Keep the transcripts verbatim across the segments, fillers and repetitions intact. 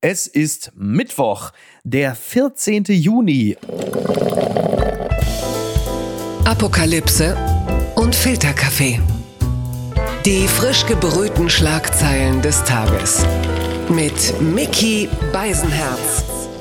Es ist Mittwoch, der vierzehnten Juni. Apokalypse und Filterkaffee. Die frisch gebrühten Schlagzeilen des Tages. Mit Micky Beisenherz.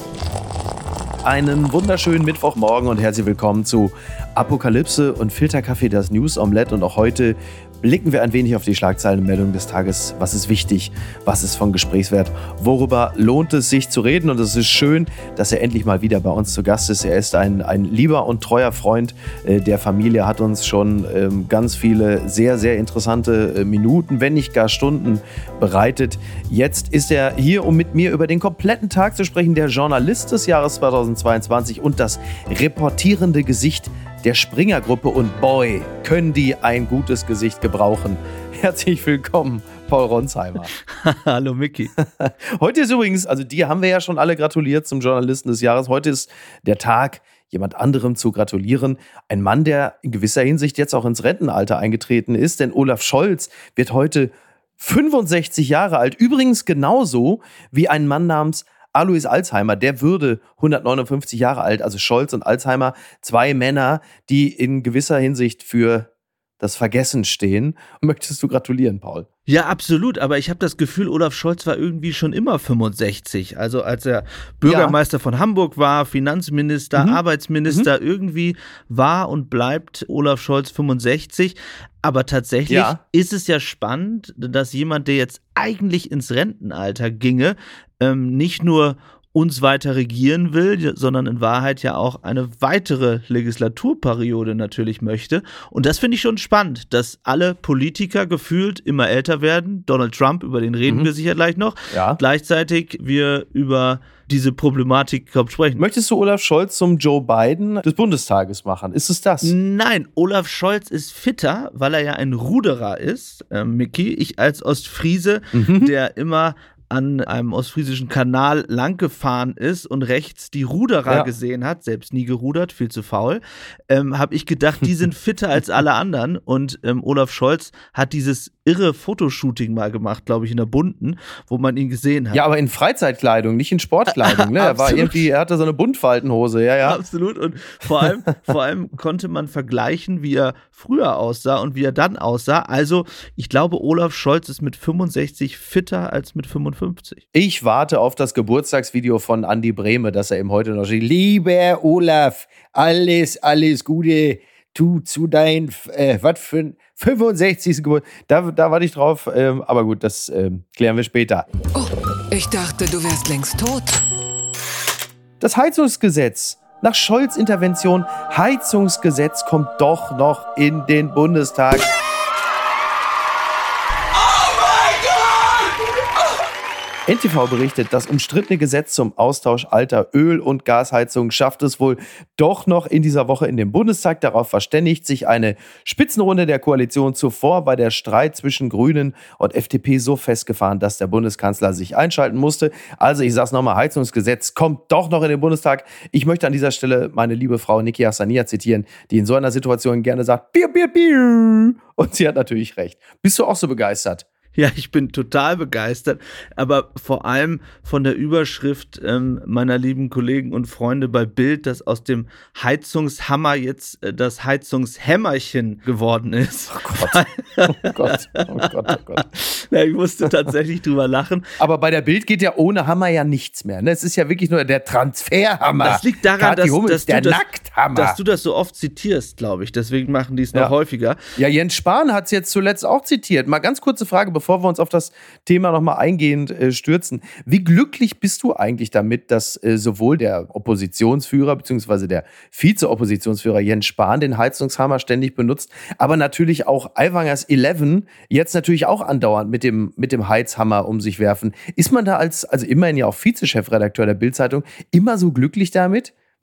Einen wunderschönen Mittwochmorgen und herzlich willkommen zu Apokalypse und Filterkaffee, das News Omelette. Und auch heute blicken wir ein wenig auf die Schlagzeilenmeldungen des Tages. Was ist wichtig? Was ist von Gesprächswert? Worüber lohnt es sich zu reden? Und es ist schön, dass er endlich mal wieder bei uns zu Gast ist. Er ist ein, ein lieber und treuer Freund äh, der Familie, hat uns schon ähm, ganz viele sehr, sehr interessante äh, Minuten, wenn nicht gar Stunden bereitet. Jetzt ist er hier, um mit mir über den kompletten Tag zu sprechen. Der Journalist des Jahres zweitausendzweiundzwanzig und das reportierende Gesicht der Springer-Gruppe, und boy, können die ein gutes Gesicht gebrauchen. Herzlich willkommen, Paul Ronsheimer. Hallo Micky. Heute ist übrigens, also dir haben wir ja schon alle gratuliert zum Journalisten des Jahres. Heute ist der Tag, jemand anderem zu gratulieren. Ein Mann, der in gewisser Hinsicht jetzt auch ins Rentenalter eingetreten ist, denn Olaf Scholz wird heute fünfundsechzig Jahre alt. Übrigens genauso wie ein Mann namens Alois Alzheimer, der würde hundertneunundfünfzig Jahre alt, also Scholz und Alzheimer, zwei Männer, die in gewisser Hinsicht für das Vergessen stehen. Möchtest du gratulieren, Paul? Ja, absolut, aber ich habe das Gefühl, Olaf Scholz war irgendwie schon immer fünfundsechzig. Also als er Bürgermeister ja. von Hamburg war, Finanzminister, mhm. Arbeitsminister, mhm. irgendwie war und bleibt Olaf Scholz fünfundsechzig. Aber tatsächlich ja. ist es ja spannend, dass jemand, der jetzt eigentlich ins Rentenalter ginge, ähm, nicht nur uns weiter regieren will, sondern in Wahrheit ja auch eine weitere Legislaturperiode natürlich möchte. Und das finde ich schon spannend, dass alle Politiker gefühlt immer älter werden. Donald Trump, über den reden mhm. wir sicher gleich noch. Ja. Gleichzeitig wir über diese Problematik sprechen. Möchtest du Olaf Scholz zum Joe Biden des Bundestages machen? Ist es das? Nein, Olaf Scholz ist fitter, weil er ja ein Ruderer ist, äh, Micky. Ich als Ostfriese, mhm. der immer an einem ostfriesischen Kanal langgefahren ist und rechts die Ruderer ja. gesehen hat, selbst nie gerudert, viel zu faul, ähm, habe ich gedacht, die sind fitter als alle anderen. Und ähm, Olaf Scholz hat dieses irre Fotoshooting mal gemacht, glaube ich, in der Bunten, wo man ihn gesehen hat. Ja, aber in Freizeitkleidung, nicht in Sportkleidung. Ne? Er war irgendwie, er hatte so eine Buntfaltenhose, ja, ja. Absolut. Und vor allem, vor allem konnte man vergleichen, wie er früher aussah und wie er dann aussah. Also, ich glaube, Olaf Scholz ist mit fünfundsechzig fitter als mit fünfundfünfzig. Ich warte auf das Geburtstagsvideo von Andi Brehme, dass er ihm heute noch steht. Lieber Olaf, alles, alles Gute. Du zu deinem, äh, was für ein fünfundsechzigsten Geburtstag. Da, da warte ich drauf, ähm, aber gut, das ähm, klären wir später. Oh, ich dachte, du wärst längst tot. Das Heizungsgesetz. Nach Scholz' Intervention, Heizungsgesetz kommt doch noch in den Bundestag. N T V berichtet, das umstrittene Gesetz zum Austausch alter Öl- und Gasheizungen schafft es wohl doch noch in dieser Woche in den Bundestag. Darauf verständigt sich eine Spitzenrunde der Koalition. Zuvor war der Streit zwischen Grünen und F D P so festgefahren, dass der Bundeskanzler sich einschalten musste. Also ich sag's nochmal, Heizungsgesetz kommt doch noch in den Bundestag. Ich möchte an dieser Stelle meine liebe Frau Niki Hassania zitieren, die in so einer Situation gerne sagt, biu, biu, biu. Und sie hat natürlich recht. Bist du auch so begeistert? Ja, ich bin total begeistert, aber vor allem von der Überschrift ähm, meiner lieben Kollegen und Freunde bei Bild, dass aus dem Heizungshammer jetzt äh, das Heizungshämmerchen geworden ist. Oh Gott, oh Gott, oh Gott, oh Gott. Ja, ich musste tatsächlich drüber lachen. Aber bei der Bild geht ja ohne Hammer ja nichts mehr. Ne? Es ist ja wirklich nur der Transferhammer. Das liegt daran, dass, dass, der du das, Nackthammer. dass du das so oft zitierst, glaube ich. Deswegen machen die es noch ja. häufiger. Ja, Jens Spahn hat es jetzt zuletzt auch zitiert. Mal ganz kurze Frage, bevor Bevor wir uns auf das Thema nochmal eingehend äh, stürzen. Wie glücklich bist du eigentlich damit, dass äh, sowohl der Oppositionsführer bzw. der Vize-Oppositionsführer Jens Spahn den Heizungshammer ständig benutzt, aber natürlich auch Aiwangers elf jetzt natürlich auch andauernd mit dem, mit dem Heizhammer um sich werfen. Ist man da als, also immerhin ja auch Vize-Chefredakteur der Bild-Zeitung, immer so glücklich damit?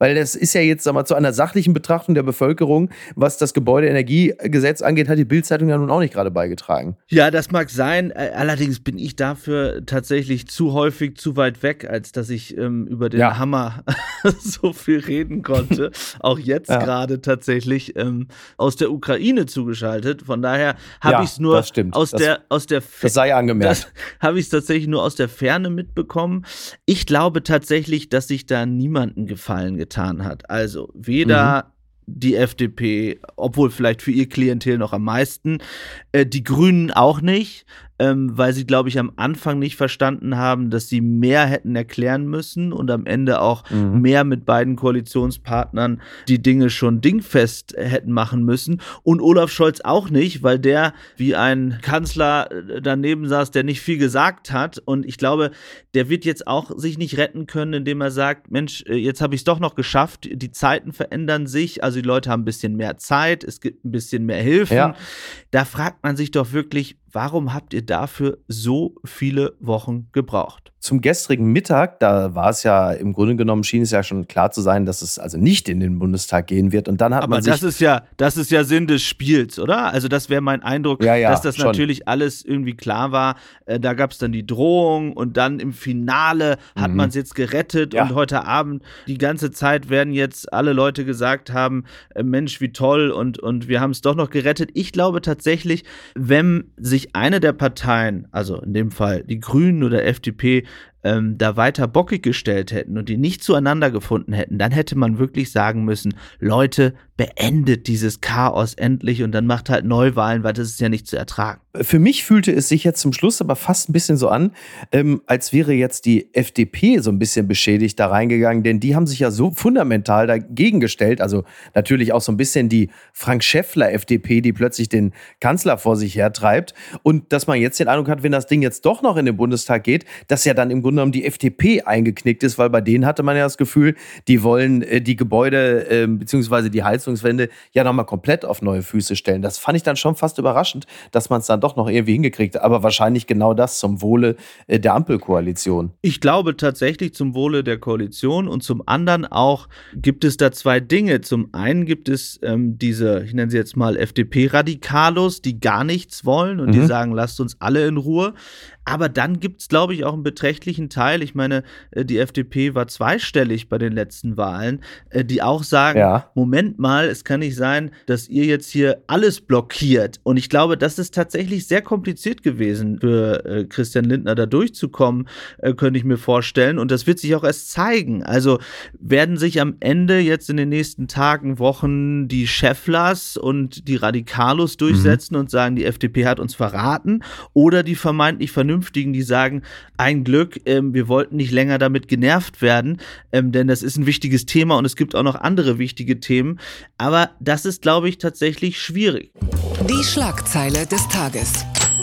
Weil das ist ja jetzt, sag mal, zu einer sachlichen Betrachtung der Bevölkerung, was das Gebäudeenergiegesetz angeht, hat die Bild-Zeitung ja nun auch nicht gerade beigetragen. Ja, das mag sein. Allerdings bin ich dafür tatsächlich zu häufig zu weit weg, als dass ich ähm, über den ja. Hammer so viel reden konnte. Auch jetzt ja. gerade tatsächlich ähm, aus der Ukraine zugeschaltet. Von daher habe ja, ich es nur aus das, der aus der Das sei angemerkt. Habe ich es tatsächlich nur aus der Ferne mitbekommen. Ich glaube tatsächlich, dass sich da niemanden Gefallen getan hat. Also weder mhm. die F D P, obwohl vielleicht für ihr Klientel noch am meisten, äh, die Grünen auch nicht, ähm, weil sie, glaube ich, am Anfang nicht verstanden haben, dass sie mehr hätten erklären müssen und am Ende auch mhm. mehr mit beiden Koalitionspartnern die Dinge schon dingfest hätten machen müssen. Und Olaf Scholz auch nicht, weil der wie ein Kanzler daneben saß, der nicht viel gesagt hat. Und ich glaube, der wird jetzt auch sich nicht retten können, indem er sagt, Mensch, jetzt habe ich es doch noch geschafft, die Zeiten verändern sich, also die Leute haben ein bisschen mehr Zeit, es gibt ein bisschen mehr Hilfen. Ja. Da fragt man sich doch wirklich, warum habt ihr dafür so viele Wochen gebraucht? Zum gestrigen Mittag, da war es ja im Grunde genommen, schien es ja schon klar zu sein, dass es also nicht in den Bundestag gehen wird. Und dann hat Aber man sich das ist ja, das ist ja Sinn des Spiels, oder? Also das wäre mein Eindruck, ja, ja, dass das schon. natürlich alles irgendwie klar war. Äh, da gab es dann die Drohung und dann im Finale hat mhm. man es jetzt gerettet. Ja. Und heute Abend, die ganze Zeit werden jetzt alle Leute gesagt haben, äh, Mensch, wie toll und, und wir haben es doch noch gerettet. Ich glaube tatsächlich, wenn sich eine der Parteien, also in dem Fall die Grünen oder F D P, ähm, da weiter bockig gestellt hätten und die nicht zueinander gefunden hätten, dann hätte man wirklich sagen müssen, Leute, beendet dieses Chaos endlich und dann macht halt Neuwahlen, weil das ist ja nicht zu ertragen. Für mich fühlte es sich jetzt zum Schluss aber fast ein bisschen so an, ähm, als wäre jetzt die F D P so ein bisschen beschädigt da reingegangen, denn die haben sich ja so fundamental dagegen gestellt, also natürlich auch so ein bisschen die Frank-Schäffler-F D P, die plötzlich den Kanzler vor sich hertreibt und dass man jetzt den Eindruck hat, wenn das Ding jetzt doch noch in den Bundestag geht, dass ja dann im Grunde genommen die F D P eingeknickt ist, weil bei denen hatte man ja das Gefühl, die wollen äh, die Gebäude äh, bzw. die Heizungswände ja nochmal komplett auf neue Füße stellen. Das fand ich dann schon fast überraschend, dass man es dann doch noch irgendwie hingekriegt hat, aber wahrscheinlich genau das zum Wohle äh, der Ampelkoalition. Ich glaube tatsächlich zum Wohle der Koalition und zum anderen auch gibt es da zwei Dinge. Zum einen gibt es ähm, diese, ich nenne sie jetzt mal F D P-Radikalos, die gar nichts wollen und mhm. die sagen, lasst uns alle in Ruhe. Aber dann gibt es, glaube ich, auch einen beträchtlichen Teil, ich meine, die F D P war zweistellig bei den letzten Wahlen, die auch sagen, ja. Moment mal, es kann nicht sein, dass ihr jetzt hier alles blockiert. Und ich glaube, das ist tatsächlich sehr kompliziert gewesen für äh, Christian Lindner, da durchzukommen, äh, könnte ich mir vorstellen. Und das wird sich auch erst zeigen. Also werden sich am Ende jetzt in den nächsten Tagen, Wochen die Schäfflers und die Radikalos durchsetzen mhm. und sagen, die F D P hat uns verraten, oder die vermeintlich vernünftigen Vernünftigen, die sagen, ein Glück, ähm, wir wollten nicht länger damit genervt werden, ähm, denn das ist ein wichtiges Thema und es gibt auch noch andere wichtige Themen. Aber das ist, glaube ich, tatsächlich schwierig. Die Schlagzeile des Tages.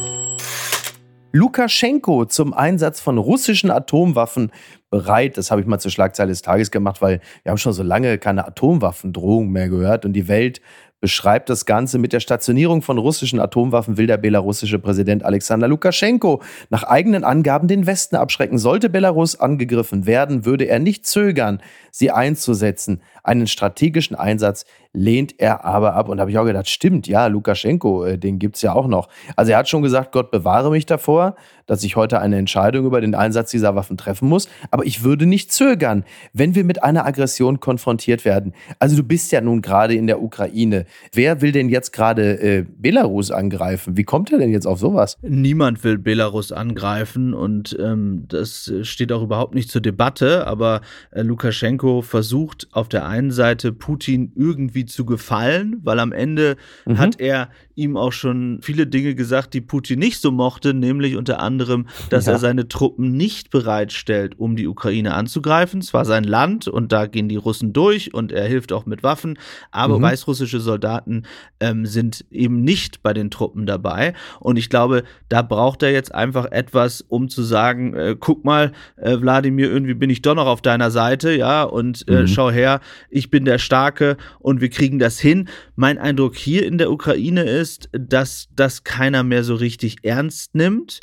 Lukaschenko zum Einsatz von russischen Atomwaffen bereit. Das habe ich mal zur Schlagzeile des Tages gemacht, weil wir haben schon so lange keine Atomwaffendrohung mehr gehört und die Welt beschreibt das Ganze: Mit der Stationierung von russischen Atomwaffen will der belarussische Präsident Alexander Lukaschenko nach eigenen Angaben den Westen abschrecken. Sollte Belarus angegriffen werden, würde er nicht zögern, sie einzusetzen. Einen strategischen Einsatz lehnt er aber ab. Und da habe ich auch gedacht, stimmt, ja, Lukaschenko, den gibt es ja auch noch. Also er hat schon gesagt, Gott bewahre mich davor, dass ich heute eine Entscheidung über den Einsatz dieser Waffen treffen muss. Aber ich würde nicht zögern, wenn wir mit einer Aggression konfrontiert werden. Also du bist ja nun gerade in der Ukraine. Wer will denn jetzt gerade äh, Belarus angreifen? Wie kommt er denn jetzt auf sowas? Niemand will Belarus angreifen und ähm, das steht auch überhaupt nicht zur Debatte. Aber äh, Lukaschenko versucht auf der einen Seite Putin irgendwie zu gefallen, weil am Ende mhm. hat er ihm auch schon viele Dinge gesagt, die Putin nicht so mochte, nämlich unter anderem, dass ja. er seine Truppen nicht bereitstellt, um die Ukraine anzugreifen. Es war sein Land und da gehen die Russen durch und er hilft auch mit Waffen, aber mhm. weißrussische Soldaten ähm, sind eben nicht bei den Truppen dabei und ich glaube, da braucht er jetzt einfach etwas, um zu sagen, äh, guck mal, äh, Wladimir, irgendwie bin ich doch noch auf deiner Seite, ja, und äh, mhm. schau her, ich bin der Starke und wir kriegen das hin. Mein Eindruck hier in der Ukraine ist, dass das keiner mehr so richtig ernst nimmt.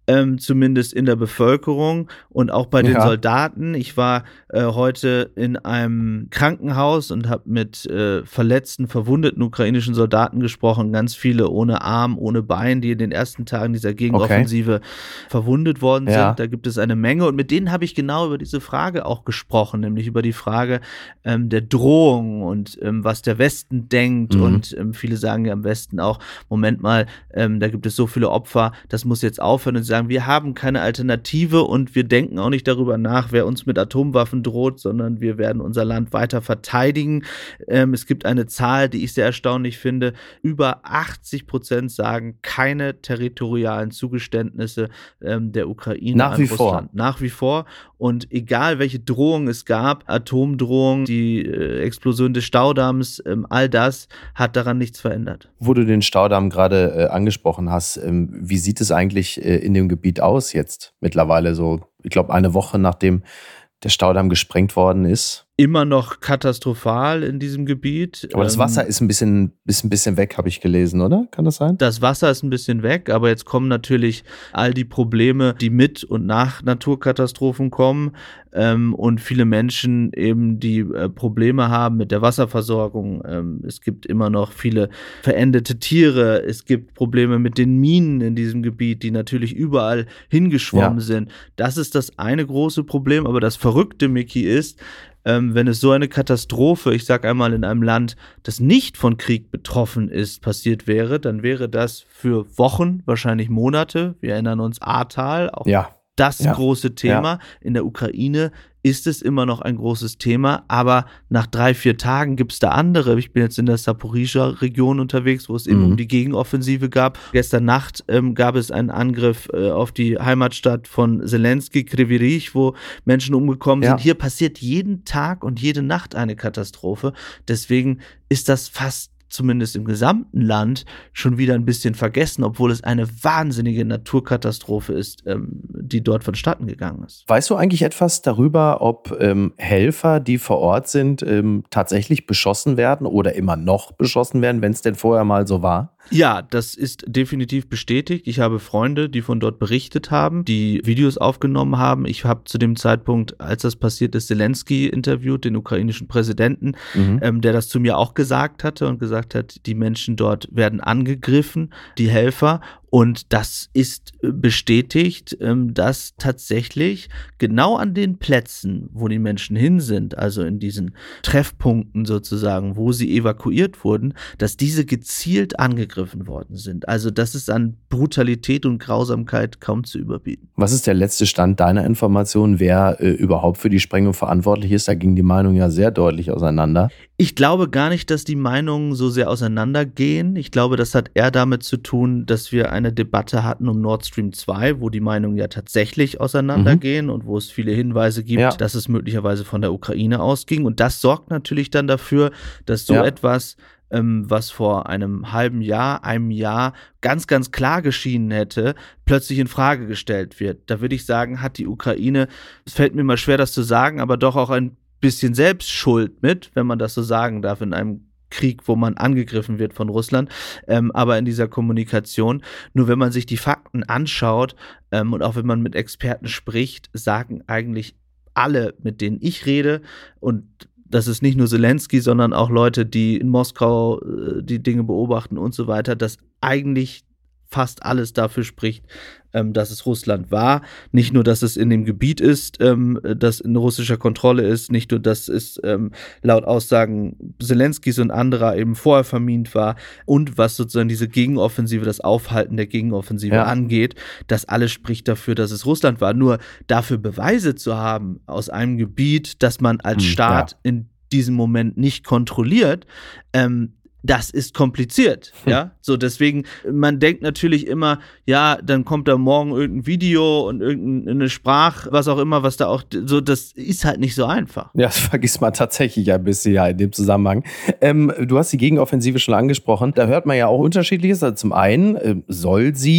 ähm, zumindest in der Bevölkerung und auch bei den ja. Soldaten. Ich war äh, heute in einem Krankenhaus und habe mit äh, verletzten, verwundeten ukrainischen Soldaten gesprochen, ganz viele ohne Arm, ohne Bein, die in den ersten Tagen dieser Gegenoffensive okay. verwundet worden sind. Ja. Da gibt es eine Menge und mit denen habe ich genau über diese Frage auch gesprochen, nämlich über die Frage ähm, der Drohung und ähm, was der Westen denkt mhm. und ähm, viele sagen ja am Westen auch, Moment mal, ähm, da gibt es so viele Opfer, das muss jetzt aufhören und sie sagen, wir haben keine Alternative und wir denken auch nicht darüber nach, wer uns mit Atomwaffen droht, sondern wir werden unser Land weiter verteidigen. Ähm, es gibt eine Zahl, die ich sehr erstaunlich finde, über achtzig Prozent sagen, keine territorialen Zugeständnisse ähm, der Ukraine nach an wie Russland. Vor. Nach wie vor. Und egal, welche Drohung es gab, Atomdrohung, die äh, Explosion des Staudamms, ähm, all das hat daran nichts verändert. Wo du den Staudamm gerade äh, angesprochen hast, ähm, wie sieht es eigentlich äh, in dem Gebiet aus jetzt mittlerweile so, ich glaube, eine Woche nachdem der Staudamm gesprengt worden ist? Immer noch katastrophal in diesem Gebiet. Aber das Wasser ist ein bisschen, ist ein bisschen weg, habe ich gelesen, oder? Kann das sein? Das Wasser ist ein bisschen weg, aber jetzt kommen natürlich all die Probleme, die mit und nach Naturkatastrophen kommen ähm, und viele Menschen eben die äh, Probleme haben mit der Wasserversorgung. Ähm, es gibt immer noch viele verendete Tiere. Es gibt Probleme mit den Minen in diesem Gebiet, die natürlich überall hingeschwommen ja. sind. Das ist das eine große Problem, aber das Verrückte, Micky, ist, Ähm, wenn es so eine Katastrophe, ich sag einmal in einem Land, das nicht von Krieg betroffen ist, passiert wäre, dann wäre das für Wochen, wahrscheinlich Monate, wir erinnern uns Ahrtal, auch ja. das ja. große Thema. Ja. In der Ukraine ist es immer noch ein großes Thema, aber nach drei, vier Tagen gibt es da andere. Ich bin jetzt in der Saporizhzhia-Region unterwegs, wo es eben mhm. um die Gegenoffensive gab. Gestern Nacht ähm, gab es einen Angriff äh, auf die Heimatstadt von Zelensky, Kryvyi Rih, wo Menschen umgekommen ja. sind. Hier passiert jeden Tag und jede Nacht eine Katastrophe. Deswegen ist das fast zumindest im gesamten Land schon wieder ein bisschen vergessen, obwohl es eine wahnsinnige Naturkatastrophe ist, ähm, die dort vonstatten gegangen ist. Weißt du eigentlich etwas darüber, ob ähm, Helfer, die vor Ort sind, ähm, tatsächlich beschossen werden oder immer noch beschossen werden, wenn es denn vorher mal so war? Ja, das ist definitiv bestätigt. Ich habe Freunde, die von dort berichtet haben, die Videos aufgenommen haben. Ich habe zu dem Zeitpunkt, als das passiert ist, Zelensky interviewt, den ukrainischen Präsidenten, mhm. ähm, der das zu mir auch gesagt hatte und gesagt hat, die Menschen dort werden angegriffen, die Helfer. Und das ist bestätigt, dass tatsächlich genau an den Plätzen, wo die Menschen hin sind, also in diesen Treffpunkten sozusagen, wo sie evakuiert wurden, dass diese gezielt angegriffen worden sind. Also das ist an Brutalität und Grausamkeit kaum zu überbieten. Was ist der letzte Stand deiner Information, wer äh, überhaupt für die Sprengung verantwortlich ist? Da gingen die Meinungen ja sehr deutlich auseinander. Ich glaube gar nicht, dass die Meinungen so sehr auseinandergehen. Ich glaube, das hat eher damit zu tun, dass wir eine Debatte hatten um Nord Stream zwei, wo die Meinungen ja tatsächlich auseinandergehen mhm. und wo es viele Hinweise gibt, ja. dass es möglicherweise von der Ukraine ausging. Und das sorgt natürlich dann dafür, dass so ja. etwas, ähm, was vor einem halben Jahr, einem Jahr ganz, ganz klar geschienen hätte, plötzlich in Frage gestellt wird. Da würde ich sagen, hat die Ukraine, es fällt mir mal schwer, das zu sagen, aber doch auch ein bisschen Selbstschuld mit, wenn man das so sagen darf, in einem Krieg, wo man angegriffen wird von Russland, ähm, aber in dieser Kommunikation. Nur wenn man sich die Fakten anschaut ähm, und auch wenn man mit Experten spricht, sagen eigentlich alle, mit denen ich rede, und das ist nicht nur Zelensky, sondern auch Leute, die in Moskau äh, die Dinge beobachten und so weiter, dass eigentlich fast alles dafür spricht, ähm, dass es Russland war. Nicht nur, dass es in dem Gebiet ist, ähm, das in russischer Kontrolle ist, nicht nur, dass es ähm, laut Aussagen Zelenskys und anderer eben vorher vermint war und was sozusagen diese Gegenoffensive, das Aufhalten der Gegenoffensive ja. angeht, das alles spricht dafür, dass es Russland war. Nur dafür Beweise zu haben aus einem Gebiet, das man als hm, Staat ja. in diesem Moment nicht kontrolliert, ähm, das ist kompliziert, hm. ja, so deswegen, man denkt natürlich immer, ja, dann kommt da morgen irgendein Video und irgendeine Sprach, was auch immer, was da auch, so, das ist halt nicht so einfach. Ja, das vergisst man tatsächlich ein bisschen, ja, in dem Zusammenhang. Ähm, du hast die Gegenoffensive schon angesprochen, da hört man ja auch Unterschiedliches, also zum einen äh, soll sie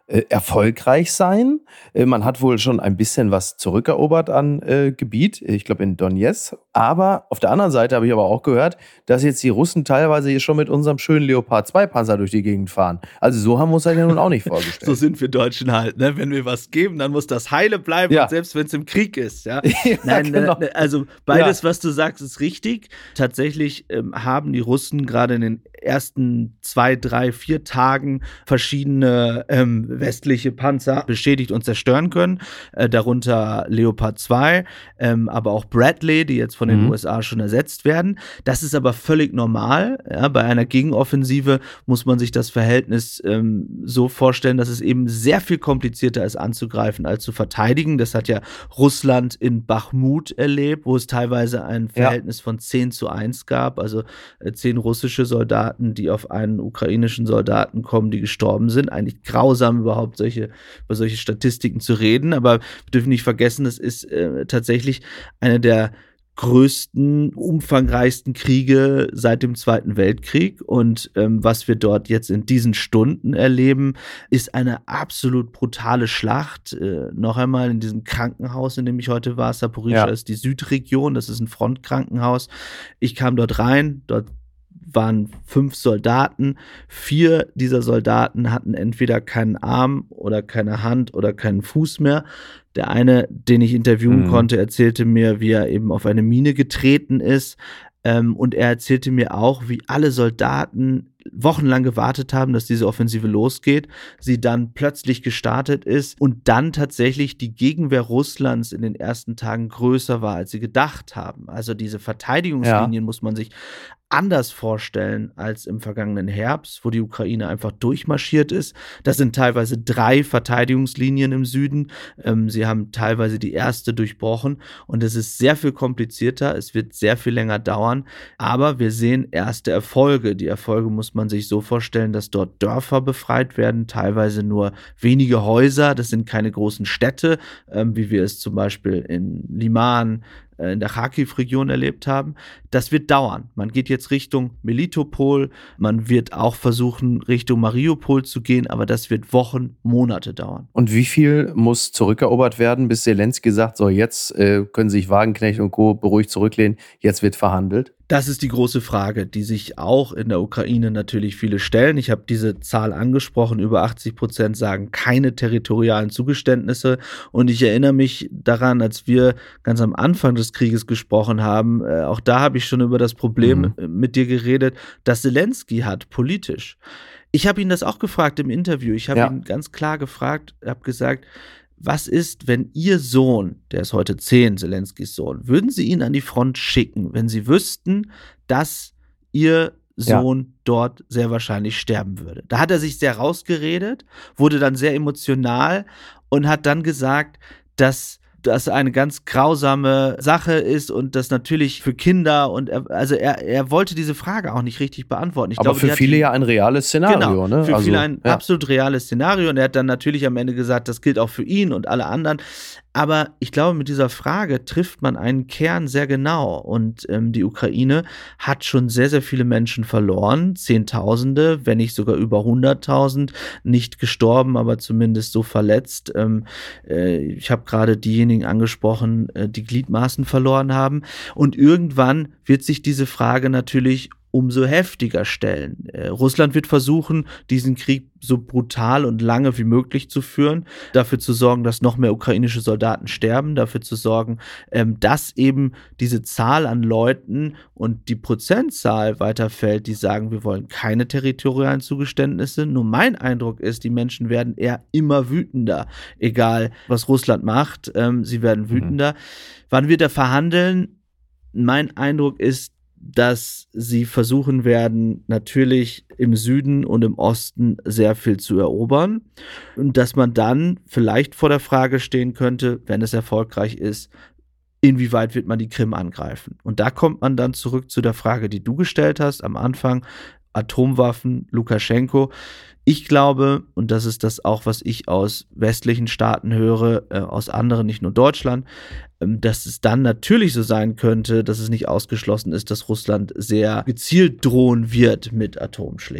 äh, erfolgreich sein. Äh, man hat wohl schon ein bisschen was zurückerobert an äh, Gebiet, ich glaube in Donetsk. Aber auf der anderen Seite habe ich aber auch gehört, dass jetzt die Russen teilweise hier schon mit unserem schönen Leopard zwei Panzer durch die Gegend fahren. Also so haben wir uns das ja nun auch nicht vorgestellt. So sind wir Deutschen halt, ne? Wenn wir was geben, dann muss das heile bleiben, ja. Und selbst wenn es im Krieg ist. Ja? ja Nein, genau. äh, also beides, ja. was du sagst, ist richtig. Tatsächlich ähm, haben die Russen gerade in den ersten zwei, drei, vier Tagen verschiedene ähm, westliche Panzer beschädigt und zerstören können, äh, darunter Leopard zwei, ähm, aber auch Bradley, die jetzt von den mhm. U S A schon ersetzt werden. Das ist aber völlig normal. Ja? Bei einer Gegenoffensive muss man sich das Verhältnis ähm, so vorstellen, dass es eben sehr viel komplizierter ist anzugreifen als zu verteidigen. Das hat ja Russland in Bachmut erlebt, wo es teilweise ein Verhältnis ja. von zehn zu eins gab, also äh, zehn russische Soldaten, die auf einen ukrainischen Soldaten kommen, die gestorben sind. Eigentlich grausam überhaupt solche, über solche Statistiken zu reden, aber wir dürfen nicht vergessen, das ist äh, tatsächlich eine der größten, umfangreichsten Kriege seit dem Zweiten Weltkrieg und ähm, was wir dort jetzt in diesen Stunden erleben, ist eine absolut brutale Schlacht. Äh, noch einmal in diesem Krankenhaus, in dem ich heute war, Saporischschja ja. ist die Südregion, das ist ein Frontkrankenhaus. Ich kam dort rein, dort waren fünf Soldaten. Vier dieser Soldaten hatten entweder keinen Arm oder keine Hand oder keinen Fuß mehr. Der eine, den ich interviewen mhm. konnte, erzählte mir, wie er eben auf eine Mine getreten ist. Ähm, und er erzählte mir auch, wie alle Soldaten wochenlang gewartet haben, dass diese Offensive losgeht, sie dann plötzlich gestartet ist und dann tatsächlich die Gegenwehr Russlands in den ersten Tagen größer war, als sie gedacht haben. Also diese Verteidigungslinien ja. muss man sich anders vorstellen als im vergangenen Herbst, wo die Ukraine einfach durchmarschiert ist. Das sind teilweise drei Verteidigungslinien im Süden. Ähm, sie haben teilweise die erste durchbrochen und es ist sehr viel komplizierter. Es wird sehr viel länger dauern, aber wir sehen erste Erfolge. Die Erfolge muss man sich so vorstellen, dass dort Dörfer befreit werden, teilweise nur wenige Häuser. Das sind keine großen Städte, ähm, wie wir es zum Beispiel in Liman, in der Kharkiv-Region erlebt haben. Das wird dauern. Man geht jetzt Richtung Melitopol, man wird auch versuchen, Richtung Mariupol zu gehen, aber das wird Wochen, Monate dauern. Und wie viel muss zurückerobert werden, bis Zelensky sagt, so jetzt äh, können sich Wagenknecht und Co. beruhigt zurücklehnen, jetzt wird verhandelt? Das ist die große Frage, die sich auch in der Ukraine natürlich viele stellen. Ich habe diese Zahl angesprochen, über achtzig Prozent sagen keine territorialen Zugeständnisse. Und ich erinnere mich daran, als wir ganz am Anfang des Krieges gesprochen haben, äh, auch da habe ich schon über das Problem mhm. mit dir geredet, das Zelensky hat politisch. Ich habe ihn das auch gefragt im Interview. Ich habe ja. ihn ganz klar gefragt, habe gesagt, was ist, wenn Ihr Sohn, der ist heute zehn, Zelenskys Sohn, würden Sie ihn an die Front schicken, wenn Sie wüssten, dass Ihr Sohn ja. dort sehr wahrscheinlich sterben würde? Da hat er sich sehr rausgeredet, wurde dann sehr emotional und hat dann gesagt, dass das eine ganz grausame Sache ist und das natürlich für Kinder und er, also er, er wollte diese Frage auch nicht richtig beantworten. Ich Aber glaube, für viele ja ein reales Szenario, genau, ne? Für also, viele ein ja. absolut reales Szenario und er hat dann natürlich am Ende gesagt, das gilt auch für ihn und alle anderen. Aber ich glaube, mit dieser Frage trifft man einen Kern sehr genau und ähm, die Ukraine hat schon sehr, sehr viele Menschen verloren, Zehntausende, wenn nicht sogar über hunderttausend, nicht gestorben, aber zumindest so verletzt. Ähm, äh, ich habe gerade diejenigen angesprochen, äh, die Gliedmaßen verloren haben und irgendwann wird sich diese Frage natürlich umso heftiger stellen. Äh, Russland wird versuchen, diesen Krieg so brutal und lange wie möglich zu führen, dafür zu sorgen, dass noch mehr ukrainische Soldaten sterben, dafür zu sorgen, ähm, dass eben diese Zahl an Leuten und die Prozentzahl weiterfällt, die sagen, wir wollen keine territorialen Zugeständnisse. Nur mein Eindruck ist, die Menschen werden eher immer wütender, egal was Russland macht, ähm, sie werden wütender. Mhm. Wann wird er verhandeln? Mein Eindruck ist, dass sie versuchen werden, natürlich im Süden und im Osten sehr viel zu erobern und dass man dann vielleicht vor der Frage stehen könnte, wenn es erfolgreich ist, inwieweit wird man die Krim angreifen? Und da kommt man dann zurück zu der Frage, die du gestellt hast am Anfang, Atomwaffen, Lukaschenko. Ich glaube, und das ist das auch, was ich aus westlichen Staaten höre, äh, aus anderen, nicht nur Deutschland, ähm, dass es dann natürlich so sein könnte, dass es nicht ausgeschlossen ist, dass Russland sehr gezielt drohen wird mit Atomschlägen.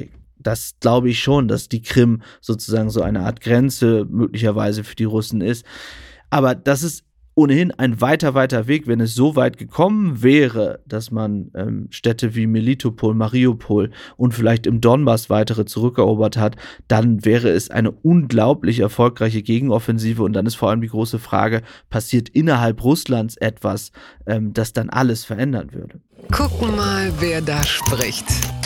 Das glaube ich schon, dass die Krim sozusagen so eine Art Grenze möglicherweise für die Russen ist. Aber das ist ohnehin ein weiter, weiter Weg, wenn es so weit gekommen wäre, dass man ähm, Städte wie Melitopol, Mariupol und vielleicht im Donbass weitere zurückerobert hat, dann wäre es eine unglaublich erfolgreiche Gegenoffensive und dann ist vor allem die große Frage, passiert innerhalb Russlands etwas, ähm, das dann alles verändern würde? Gucken mal, wer da spricht.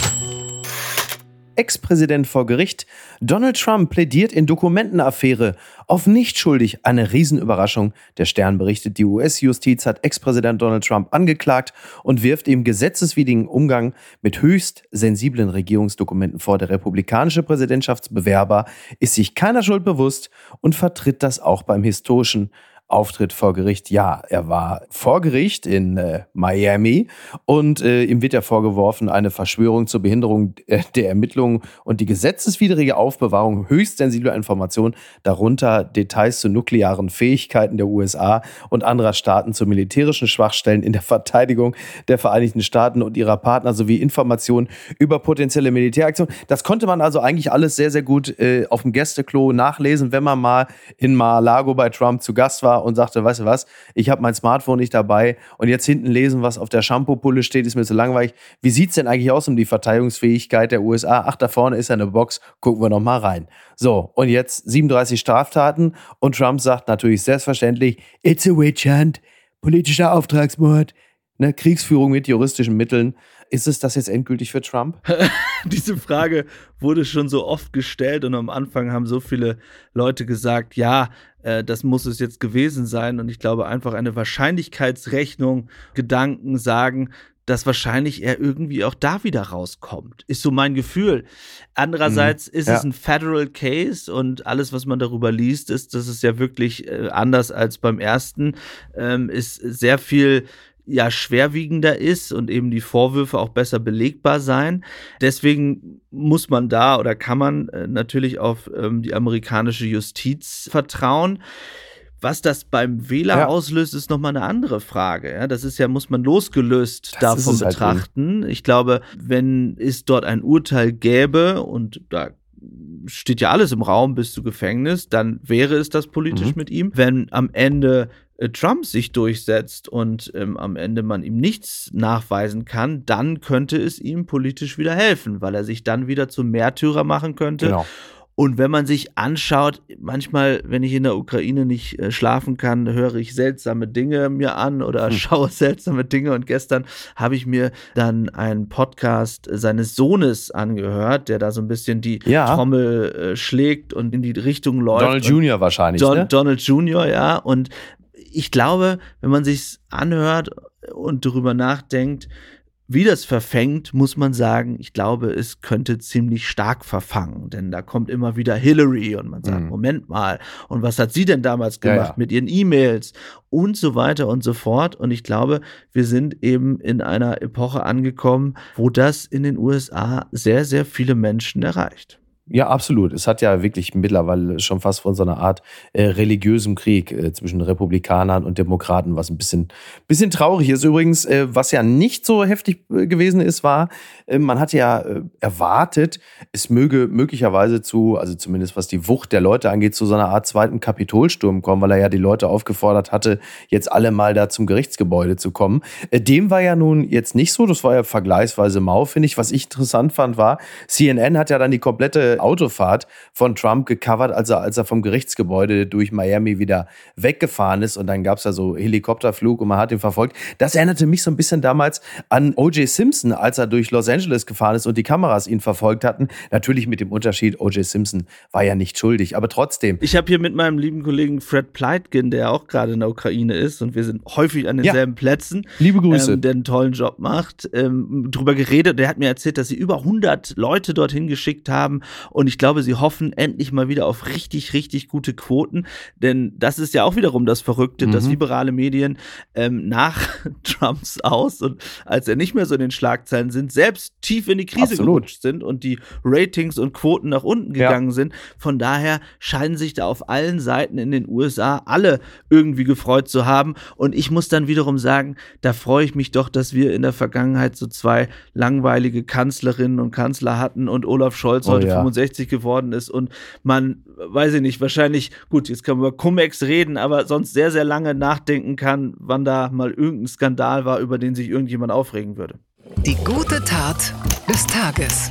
Ex-Präsident vor Gericht. Donald Trump plädiert in Dokumentenaffäre auf nicht schuldig. Eine Riesenüberraschung. Der Stern berichtet, die U S-Justiz hat Ex-Präsident Donald Trump angeklagt und wirft ihm gesetzeswidrigen Umgang mit höchst sensiblen Regierungsdokumenten vor. Der republikanische Präsidentschaftsbewerber ist sich keiner Schuld bewusst und vertritt das auch beim historischen Auftritt vor Gericht. Ja, er war vor Gericht in äh, Miami und äh, ihm wird ja vorgeworfen, eine Verschwörung zur Behinderung äh, der Ermittlungen und die gesetzeswidrige Aufbewahrung höchst sensibler Informationen, darunter Details zu nuklearen Fähigkeiten der U S A und anderer Staaten, zu militärischen Schwachstellen in der Verteidigung der Vereinigten Staaten und ihrer Partner sowie Informationen über potenzielle Militäraktionen. Das konnte man also eigentlich alles sehr, sehr gut äh, auf dem Gästeklo nachlesen, wenn man mal in Mar-a-Lago bei Trump zu Gast war und sagte, weißt du was, ich habe mein Smartphone nicht dabei und jetzt hinten lesen, was auf der Shampoo-Pulle steht, ist mir zu langweilig. Wie sieht es denn eigentlich aus um die Verteidigungsfähigkeit der U S A? Ach, da vorne ist eine Box, gucken wir noch mal rein. So, und jetzt siebenunddreißig Straftaten und Trump sagt natürlich selbstverständlich, it's a witch hunt, politischer Auftragsmord, ne, Kriegsführung mit juristischen Mitteln. Ist es das jetzt endgültig für Trump? Diese Frage wurde schon so oft gestellt und am Anfang haben so viele Leute gesagt, ja, äh, das muss es jetzt gewesen sein. Und ich glaube einfach eine Wahrscheinlichkeitsrechnung, Gedanken sagen, dass wahrscheinlich er irgendwie auch da wieder rauskommt. Ist so mein Gefühl. Andererseits mhm. ist ja. es ein Federal Case und alles, was man darüber liest, ist, dass es ja wirklich äh, anders als beim ersten, ähm, ist sehr viel ja schwerwiegender ist und eben die Vorwürfe auch besser belegbar sein. Deswegen muss man da oder kann man äh, natürlich auf ähm, die amerikanische Justiz vertrauen. Was das beim Wähler ja. auslöst, ist nochmal eine andere Frage. Ja, das ist ja, muss man losgelöst das davon betrachten. Halt ich glaube, wenn es dort ein Urteil gäbe und da steht ja alles im Raum bis zu Gefängnis, dann wäre es das politisch mhm. mit ihm. Wenn am Ende Trump sich durchsetzt und ähm, am Ende man ihm nichts nachweisen kann, dann könnte es ihm politisch wieder helfen, weil er sich dann wieder zum Märtyrer machen könnte. Genau. Und wenn man sich anschaut, manchmal, wenn ich in der Ukraine nicht äh, schlafen kann, höre ich seltsame Dinge mir an oder hm. schaue seltsame Dinge. Und gestern habe ich mir dann einen Podcast seines Sohnes angehört, der da so ein bisschen die ja. Trommel äh, schlägt und in die Richtung läuft. Donald Junior wahrscheinlich, Don, ne? Donald Junior, ja. Und ich glaube, wenn man sich's anhört und darüber nachdenkt, wie das verfängt, muss man sagen, ich glaube, es könnte ziemlich stark verfangen, denn da kommt immer wieder Hillary und man sagt, mhm. Moment mal, und was hat sie denn damals gemacht ja, ja. mit ihren E-Mails und so weiter und so fort. Und ich glaube, wir sind eben in einer Epoche angekommen, wo das in den U S A sehr, sehr viele Menschen erreicht. Ja, absolut. Es hat ja wirklich mittlerweile schon fast von so einer Art äh, religiösem Krieg äh, zwischen Republikanern und Demokraten, was ein bisschen, bisschen traurig ist. Übrigens, äh, was ja nicht so heftig äh, gewesen ist, war, äh, man hat ja äh, erwartet, es möge möglicherweise zu, also zumindest was die Wucht der Leute angeht, zu so einer Art zweiten Kapitolsturm kommen, weil er ja die Leute aufgefordert hatte, jetzt alle mal da zum Gerichtsgebäude zu kommen. Äh, dem war ja nun jetzt nicht so, das war ja vergleichsweise mau, finde ich. Was ich interessant fand, war, C N N hat ja dann die komplette Autofahrt von Trump gecovert, als er, als er vom Gerichtsgebäude durch Miami wieder weggefahren ist und dann gab es da so Helikopterflug und man hat ihn verfolgt. Das erinnerte mich so ein bisschen damals an O J Simpson, als er durch Los Angeles gefahren ist und die Kameras ihn verfolgt hatten. Natürlich mit dem Unterschied, O J Simpson war ja nicht schuldig, aber trotzdem. Ich habe hier mit meinem lieben Kollegen Fred Pleitgen, der auch gerade in der Ukraine ist und wir sind häufig an denselben ja. Plätzen. Liebe Grüße. Ähm, der einen tollen Job macht, ähm, drüber geredet. Der hat mir erzählt, dass sie über hundert Leute dorthin geschickt haben Und ich glaube, sie hoffen endlich mal wieder auf richtig, richtig gute Quoten. Denn das ist ja auch wiederum das Verrückte, mhm. dass liberale Medien ähm, nach Trumps Aus und als er nicht mehr so in den Schlagzeilen sind, selbst tief in die Krise Absolut. gerutscht sind und die Ratings und Quoten nach unten gegangen ja. sind. Von daher scheinen sich da auf allen Seiten in den U S A alle irgendwie gefreut zu haben. Und ich muss dann wiederum sagen, da freue ich mich doch, dass wir in der Vergangenheit so zwei langweilige Kanzlerinnen und Kanzler hatten und Olaf Scholz oh, heute ja. fünfundsechzig geworden ist und man, weiß ich nicht, wahrscheinlich, gut, jetzt können wir über Cum-Ex reden, aber sonst sehr, sehr lange nachdenken kann, wann da mal irgendein Skandal war, über den sich irgendjemand aufregen würde. Die gute Tat des Tages.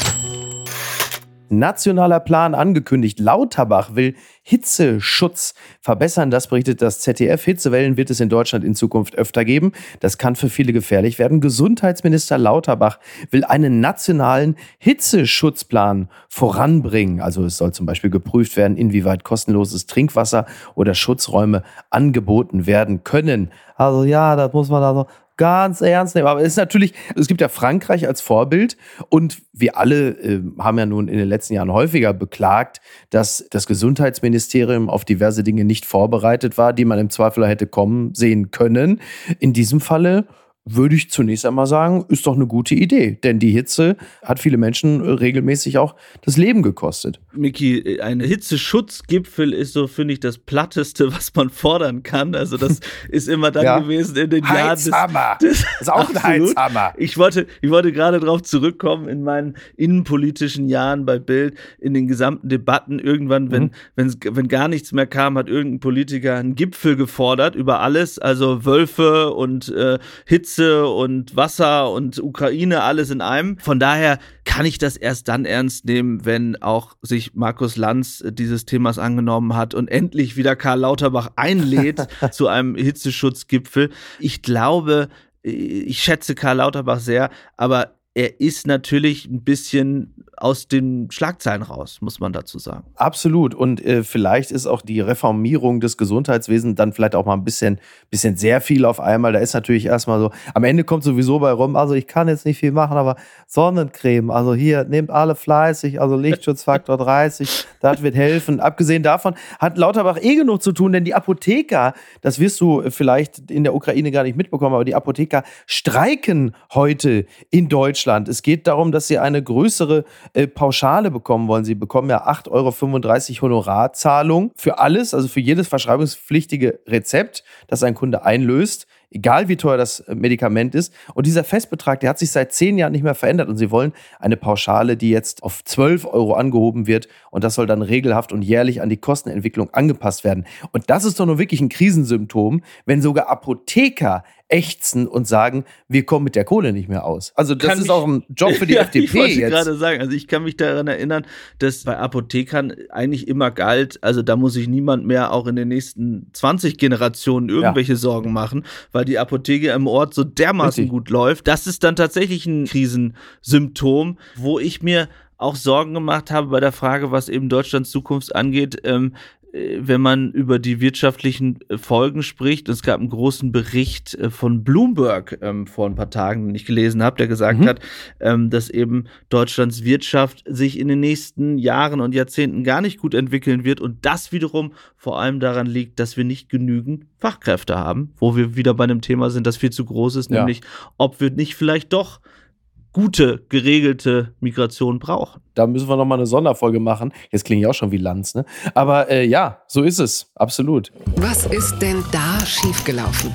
Nationaler Plan angekündigt. Lauterbach will Hitzeschutz verbessern. Das berichtet das Z D F. Hitzewellen wird es in Deutschland in Zukunft öfter geben. Das kann für viele gefährlich werden. Gesundheitsminister Lauterbach will einen nationalen Hitzeschutzplan voranbringen. Also es soll zum Beispiel geprüft werden, inwieweit kostenloses Trinkwasser oder Schutzräume angeboten werden können. Also ja, das muss man da so ganz ernst nehmen. Aber es ist natürlich, es gibt ja Frankreich als Vorbild und wir alle äh, haben ja nun in den letzten Jahren häufiger beklagt, dass das Gesundheitsministerium auf diverse Dinge nicht vorbereitet war, die man im Zweifel hätte kommen sehen können. In diesem Falle würde ich zunächst einmal sagen, ist doch eine gute Idee. Denn die Hitze hat viele Menschen regelmäßig auch das Leben gekostet. Miki, ein Hitzeschutzgipfel ist so, finde ich, das Platteste, was man fordern kann. Also das ist immer dann ja. gewesen in den Jahren. Heizhammer. Das ist auch ein Heizhammer. Ich wollte, ich wollte gerade darauf zurückkommen, in meinen innenpolitischen Jahren bei Bild, in den gesamten Debatten. Irgendwann, wenn, mhm. wenn, wenn gar nichts mehr kam, hat irgendein Politiker einen Gipfel gefordert über alles. Also Wölfe und äh, Hitze und Wasser und Ukraine, alles in einem. Von daher kann ich das erst dann ernst nehmen, wenn auch sich Markus Lanz dieses Themas angenommen hat und endlich wieder Karl Lauterbach einlädt zu einem Hitzeschutzgipfel. Ich glaube, ich schätze Karl Lauterbach sehr, aber er ist natürlich ein bisschen aus den Schlagzeilen raus, muss man dazu sagen. Absolut. Und äh, vielleicht ist auch die Reformierung des Gesundheitswesens dann vielleicht auch mal ein bisschen, bisschen sehr viel auf einmal. Da ist natürlich erstmal so, am Ende kommt sowieso bei rum, also ich kann jetzt nicht viel machen, aber Sonnencreme, also hier, nehmt alle fleißig, also Lichtschutzfaktor dreißig, das wird helfen. Abgesehen davon hat Lauterbach eh genug zu tun, denn die Apotheker, das wirst du vielleicht in der Ukraine gar nicht mitbekommen, aber die Apotheker streiken heute in Deutschland. Es geht darum, dass sie eine größere Äh, Pauschale bekommen wollen. Sie bekommen ja acht Euro fünfunddreißig Honorarzahlung für alles, also für jedes verschreibungspflichtige Rezept, das ein Kunde einlöst, egal wie teuer das Medikament ist. Und dieser Festbetrag, der hat sich seit zehn Jahren nicht mehr verändert. Und sie wollen eine Pauschale, die jetzt auf zwölf Euro angehoben wird. Und das soll dann regelhaft und jährlich an die Kostenentwicklung angepasst werden. Und das ist doch nur wirklich ein Krisensymptom, wenn sogar Apotheker ächzen und sagen, wir kommen mit der Kohle nicht mehr aus. Also das kann ist mich, auch ein Job für die ja, F D P ich wollte jetzt. gerade sagen, also ich kann mich daran erinnern, dass bei Apothekern eigentlich immer galt, also da muss sich niemand mehr auch in den nächsten zwanzig Generationen irgendwelche ja. Sorgen machen, weil die Apotheke im Ort so dermaßen Richtig. gut läuft. Das ist dann tatsächlich ein Krisensymptom, wo ich mir auch Sorgen gemacht habe bei der Frage, was eben Deutschlands Zukunft angeht, ähm, wenn man über die wirtschaftlichen Folgen spricht. Es gab einen großen Bericht von Bloomberg ähm, vor ein paar Tagen, den ich gelesen habe, der gesagt mhm. hat, ähm, dass eben Deutschlands Wirtschaft sich in den nächsten Jahren und Jahrzehnten gar nicht gut entwickeln wird und das wiederum vor allem daran liegt, dass wir nicht genügend Fachkräfte haben, wo wir wieder bei einem Thema sind, das viel zu groß ist, ja. nämlich ob wir nicht vielleicht doch gute, geregelte Migration brauchen. Da müssen wir nochmal eine Sonderfolge machen. Jetzt klinge ich auch schon wie Lanz, ne? Aber äh, ja, so ist es. Absolut. Was ist denn da schiefgelaufen?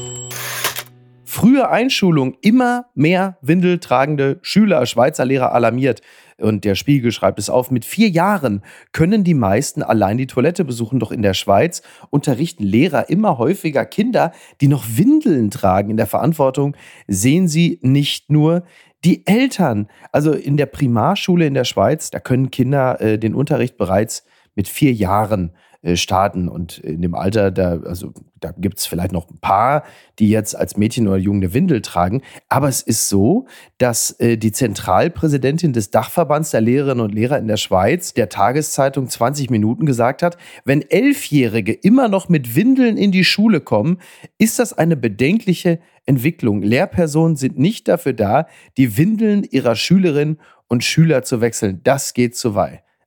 Frühe Einschulung, immer mehr windeltragende Schüler, Schweizer Lehrer alarmiert. Und der Spiegel schreibt es auf, mit vier Jahren können die meisten allein die Toilette besuchen. Doch in der Schweiz unterrichten Lehrer immer häufiger Kinder, die noch Windeln tragen. In der Verantwortung sehen sie nicht nur die Eltern. Also in der Primarschule in der Schweiz, da können Kinder äh, den Unterricht bereits mit vier Jahren äh, starten. Und in dem Alter, da, also, da gibt es vielleicht noch ein paar, die jetzt als Mädchen oder Junge eine Windel tragen. Aber es ist so, dass äh, die Zentralpräsidentin des Dachverbands der Lehrerinnen und Lehrer in der Schweiz der Tageszeitung zwanzig Minuten gesagt hat, wenn Elfjährige immer noch mit Windeln in die Schule kommen, ist das eine bedenkliche Entwicklung. Lehrpersonen sind nicht dafür da, die Windeln ihrer Schülerinnen und Schüler zu wechseln. Das geht zu weit.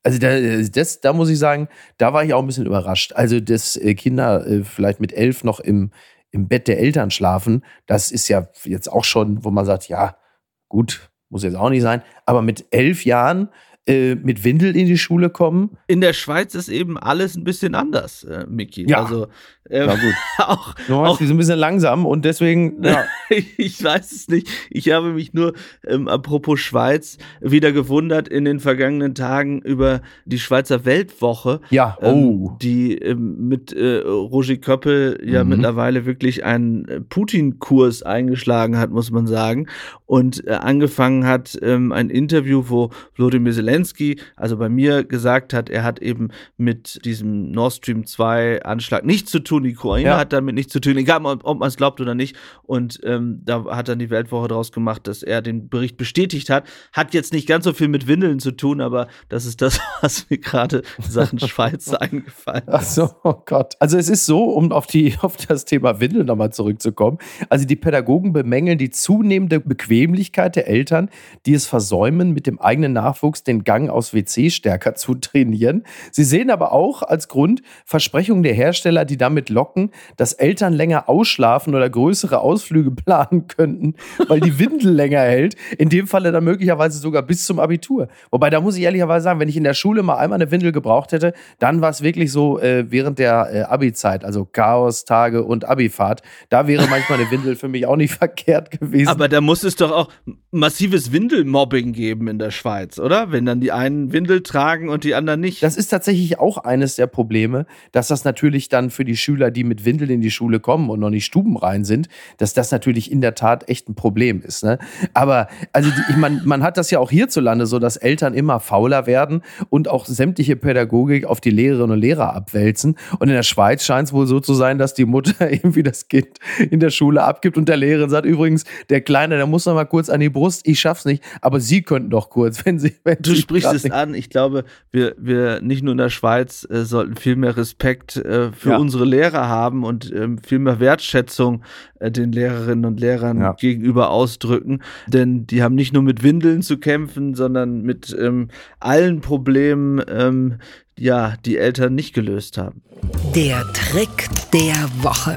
Also da, das, da muss ich sagen, da war ich auch ein bisschen überrascht. Also, dass äh, Kinder äh, vielleicht mit elf noch im, im Bett der Eltern schlafen, das ist ja jetzt auch schon, wo man sagt, ja, gut, muss jetzt auch nicht sein. Aber mit elf Jahren äh, mit Windel in die Schule kommen. In der Schweiz ist eben alles ein bisschen anders, äh, Micky. Ja. Also, ähm, Na gut. auch, Du meinst, auch die sind ein bisschen langsam und deswegen, ja. ich weiß es nicht. Ich habe mich nur, ähm, apropos Schweiz, wieder gewundert in den vergangenen Tagen über die Schweizer Weltwoche. Ja, oh. Ähm, die ähm, mit äh, Roger Köppel ja Mhm. mittlerweile wirklich einen äh, Putin-Kurs eingeschlagen hat, muss man sagen. Und äh, angefangen hat ähm, ein Interview, wo Volodymyr Zelensky, also bei mir, gesagt hat, er hat eben mit diesem Nord Stream zwei Anschlag nichts zu tun. Die Ukraine Ja. hat damit nichts zu tun, egal ob, ob man es glaubt oder nicht. Und ähm, da hat dann die Weltwoche draus gemacht, dass er den Bericht bestätigt hat. Hat jetzt nicht ganz so viel mit Windeln zu tun, aber das ist das, was mir gerade in Sachen Schweiz eingefallen ist. Ach so, oh Gott. Also es ist so, um auf, die, auf das Thema Windeln nochmal zurückzukommen. Also die Pädagogen bemängeln die zunehmende Bequemlichkeit der Eltern, die es versäumen, mit dem eigenen Nachwuchs den Gang aus W C stärker zu trainieren. Sie sehen aber auch als Grund Versprechungen der Hersteller, die damit locken, dass Eltern länger ausschlafen oder größere Ausflüge planen könnten, weil die Windel länger hält. In dem Falle dann möglicherweise sogar bis zum Abitur. Wobei, da muss ich ehrlicherweise sagen, wenn ich in der Schule mal einmal eine Windel gebraucht hätte, dann war es wirklich so äh, während der äh, Abi-Zeit, also Chaos-Tage und Abifahrt. Da wäre manchmal eine Windel für mich auch nicht verkehrt gewesen. Aber da muss es doch auch massives Windelmobbing geben in der Schweiz, oder? Wenn dann die einen Windel tragen und die anderen nicht. Das ist tatsächlich auch eines der Probleme, dass das natürlich dann für die Schüler, die mit Windeln in die Schule kommen und noch nicht stubenrein sind, dass das natürlich in der Tat echt ein Problem ist. Ne? Aber also die, ich mein, man hat das ja auch hierzulande so, dass Eltern immer fauler werden und auch sämtliche Pädagogik auf die Lehrerinnen und Lehrer abwälzen. Und in der Schweiz scheint es wohl so zu sein, dass die Mutter irgendwie das Kind in der Schule abgibt und der Lehrerin sagt, übrigens, der Kleine, der muss noch mal kurz an die Brust, ich schaff's nicht, aber Sie könnten doch kurz, wenn Sie... Wenn Du Sie sprichst es nicht an. Ich glaube, wir, wir nicht nur in der Schweiz äh, sollten viel mehr Respekt äh, für Ja. unsere Lehrer haben und ähm, viel mehr Wertschätzung äh, den Lehrerinnen und Lehrern Ja. gegenüber ausdrücken. Denn die haben nicht nur mit Windeln zu kämpfen, sondern mit ähm, allen Problemen, ähm, ja, die Eltern nicht gelöst haben. Der Trick der Woche.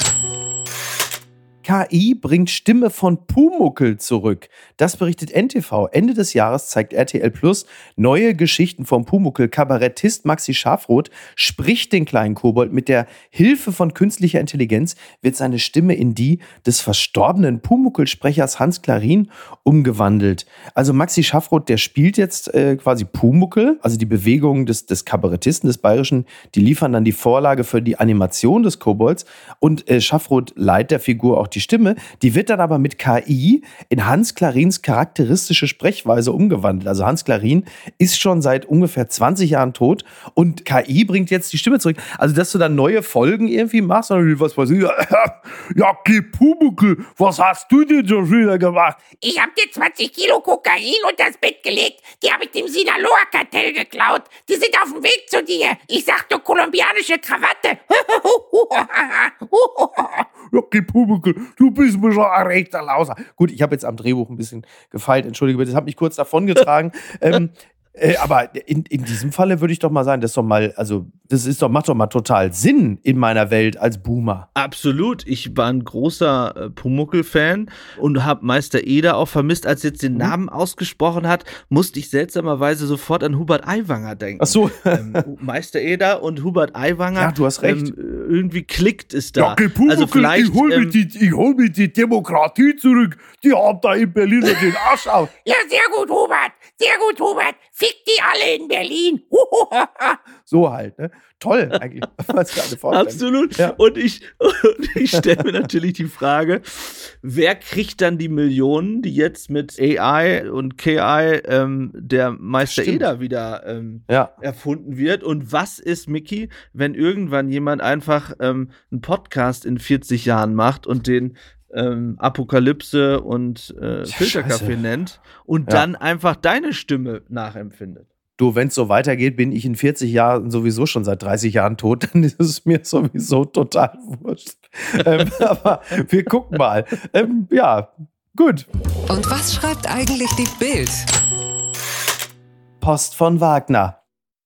K I bringt Stimme von Pumuckl zurück. Das berichtet N T V. Ende des Jahres zeigt R T L Plus neue Geschichten vom Pumuckl. Kabarettist Maxi Schafroth spricht den kleinen Kobold. Mit der Hilfe von künstlicher Intelligenz wird seine Stimme in die des verstorbenen Pumuckl-Sprechers Hans Klarin umgewandelt. Also Maxi Schafroth, der spielt jetzt äh, quasi Pumuckl, also die Bewegungen des, des Kabarettisten, des Bayerischen, die liefern dann die Vorlage für die Animation des Kobolds und äh, Schafroth leiht der Figur auch die Stimme, die wird dann aber mit K I in Hans Klarins charakteristische Sprechweise umgewandelt. Also Hans Klarin ist schon seit ungefähr zwanzig Jahren tot und K I bringt jetzt die Stimme zurück. Also, dass du dann neue Folgen irgendwie machst, oder was weiß ich, ja, okay, Pumuckl, was hast du denn schon wieder gemacht? Ich hab dir zwanzig Kilo Kokain unters Bett gelegt. Die hab ich dem Sinaloa-Kartell geklaut. Die sind auf dem Weg zu dir. Ich sag nur kolumbianische Krawatte. Okay, Pumuckl, du bist mir schon ein rechter Lauser. Gut, ich habe jetzt am Drehbuch ein bisschen gefeilt, entschuldige bitte, das hat mich kurz davongetragen. ähm, äh, aber in, in diesem Falle würde ich doch mal sagen, das ist doch mal, also das ist doch, macht doch mal total Sinn in meiner Welt als Boomer. Absolut. Ich war ein großer äh, Pumuckl-Fan und habe Meister Eder auch vermisst. Als er jetzt den Namen ausgesprochen hat, musste ich seltsamerweise sofort an Hubert Aiwanger denken. Ach so. ähm, Meister Eder und Hubert Aiwanger. Ja, du hast recht. Ähm, irgendwie klickt es da. Ja, okay, Pumuckl, also vielleicht, ich hol mir ähm, die, ich hol mir die Demokratie zurück. Die haben da in Berlin den Arsch auf. Ja, sehr gut, Hubert. Sehr gut, Hubert. Fick die alle in Berlin. So halt, ne? Toll, eigentlich. Was für eine Vorstellung. Absolut. Ja. Und ich, und ich stelle mir natürlich die Frage, wer kriegt dann die Millionen, die jetzt mit A I und K I ähm, der Meister Stimmt. Eder wieder ähm, Ja. erfunden wird? Und was ist, Micky, wenn irgendwann jemand einfach ähm, einen Podcast in vierzig Jahren macht und den ähm, Apokalypse und äh, Filterkaffee Scheiße. nennt und Ja. dann einfach deine Stimme nachempfindet? Du, wenn es so weitergeht, bin ich in vierzig Jahren sowieso schon seit dreißig Jahren tot, dann ist es mir sowieso total wurscht. ähm, aber wir gucken mal. Ähm, ja, gut. Und was schreibt eigentlich die Bild? Post von Wagner.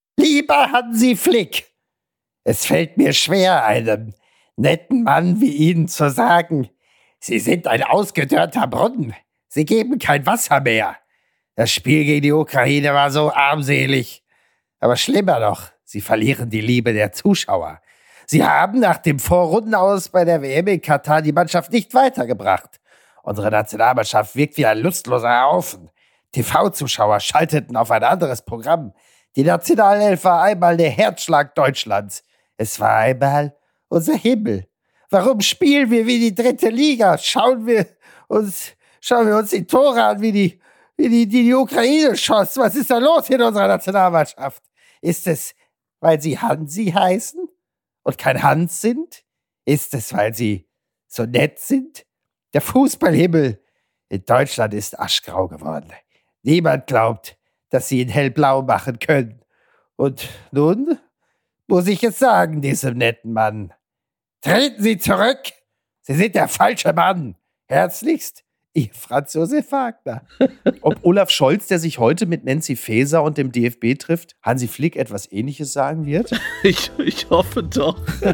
Lieber Hansi Flick, es fällt mir schwer, einem netten Mann wie Ihnen zu sagen, Sie sind ein ausgedörrter Brunnen. Sie geben kein Wasser mehr. Das Spiel gegen die Ukraine war so armselig. Aber schlimmer noch, Sie verlieren die Liebe der Zuschauer. Sie haben nach dem Vorrundenaus bei der W M in Katar die Mannschaft nicht weitergebracht. Unsere Nationalmannschaft wirkt wie ein lustloser Haufen. T V-Zuschauer schalteten auf ein anderes Programm. Die Nationalelf war einmal der Herzschlag Deutschlands. Es war einmal unser Himmel. Warum spielen wir wie die dritte Liga? Schauen wir uns, schauen wir uns die Tore an, wie die, wie die, die, die Ukraine schoss. Was ist da los in unserer Nationalmannschaft? Ist es, weil sie Hansi heißen und kein Hans sind? Ist es, weil sie so nett sind? Der Fußballhimmel in Deutschland ist aschgrau geworden. Niemand glaubt, dass sie ihn hellblau machen können. Und nun muss ich es sagen, diesem netten Mann. Treten Sie zurück! Sie sind der falsche Mann! Herzlichst, Ihr Franz Josef Wagner. Ob Olaf Scholz, der sich heute mit Nancy Faeser und dem D F B trifft, Hansi Flick etwas Ähnliches sagen wird? Ich, ich hoffe doch.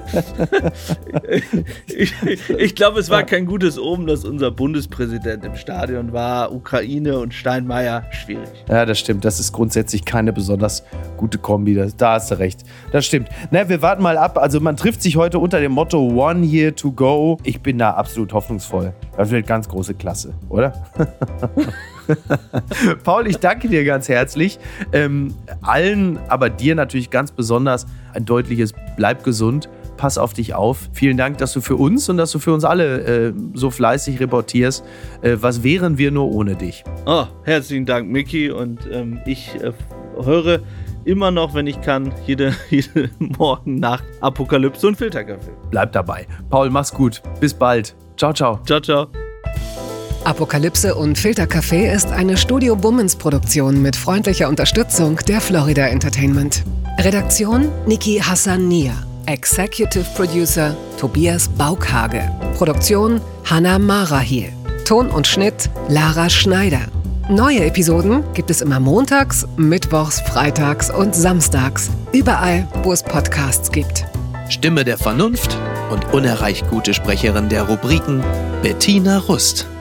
ich ich glaube, es war kein gutes Omen, dass unser Bundespräsident im Stadion war. Ukraine und Steinmeier, schwierig. Ja, das stimmt. Das ist grundsätzlich keine besonders gute Kombi. Das, da hast du recht. Das stimmt. Na, wir warten mal ab. Also man trifft sich heute unter dem Motto One Year to Go. Ich bin da absolut hoffnungsvoll. Das wird ganz große Klasse, oder? Paul, ich danke dir ganz herzlich. Ähm, allen, aber dir natürlich ganz besonders ein deutliches Bleib gesund, pass auf dich auf. Vielen Dank, dass du für uns und dass du für uns alle äh, so fleißig reportierst. Äh, was wären wir nur ohne dich? Oh, herzlichen Dank, Micky. Und ähm, ich äh, höre immer noch, wenn ich kann, jede, jede Morgen nach Apokalypse und Filterkaffee. Bleib dabei. Paul, mach's gut. Bis bald. Ciao, ciao. Ciao, ciao. Apokalypse und Filterkaffee ist eine Studio Bummens Produktion mit freundlicher Unterstützung der Florida Entertainment. Redaktion Niki Hassania. Executive Producer Tobias Baukhage. Produktion Hannah Marahiel. Ton und Schnitt Lara Schneider. Neue Episoden gibt es immer montags, mittwochs, freitags und samstags. Überall, wo es Podcasts gibt. Stimme der Vernunft und unerreicht gute Sprecherin der Rubriken Bettina Rust.